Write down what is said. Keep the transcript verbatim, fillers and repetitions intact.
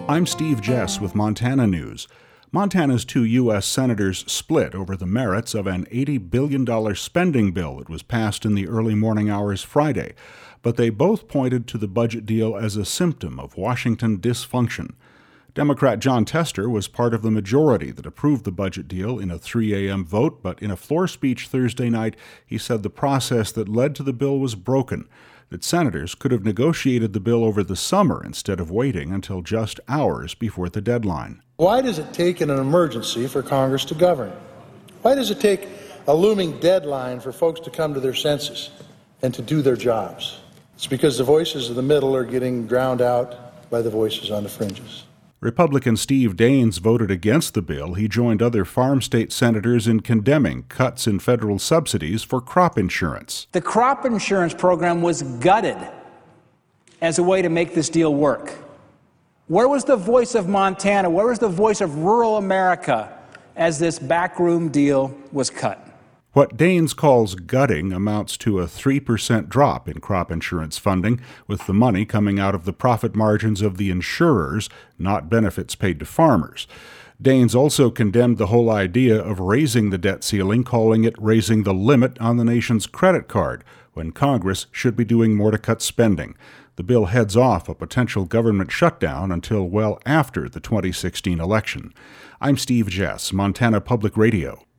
I'm Steve Jess with Montana News. Montana's two U S senators split over the merits of an eighty billion dollars spending bill that was passed in the early morning hours Friday, but they both pointed to the budget deal as a symptom of Washington dysfunction. Democrat Jon Tester was part of the majority that approved the budget deal in a three a.m. vote, but in a floor speech Thursday night, he said the process that led to the bill was broken, that senators could have negotiated the bill over the summer instead of waiting until just hours before the deadline. Why does it take an emergency for Congress to govern? Why does it take a looming deadline for folks to come to their senses and to do their jobs? It's because the voices of the middle are getting drowned out by the voices on the fringes. Republican Steve Daines voted against the bill. He joined other farm state senators in condemning cuts in federal subsidies for crop insurance. The crop insurance program was gutted as a way to make this deal work. Where was the voice of Montana? Where was the voice of rural America as this backroom deal was cut? What Daines calls gutting amounts to a three percent drop in crop insurance funding, with the money coming out of the profit margins of the insurers, not benefits paid to farmers. Daines also condemned the whole idea of raising the debt ceiling, calling it raising the limit on the nation's credit card, when Congress should be doing more to cut spending. The bill heads off a potential government shutdown until well after the twenty sixteen election. I'm Steve Jess, Montana Public Radio.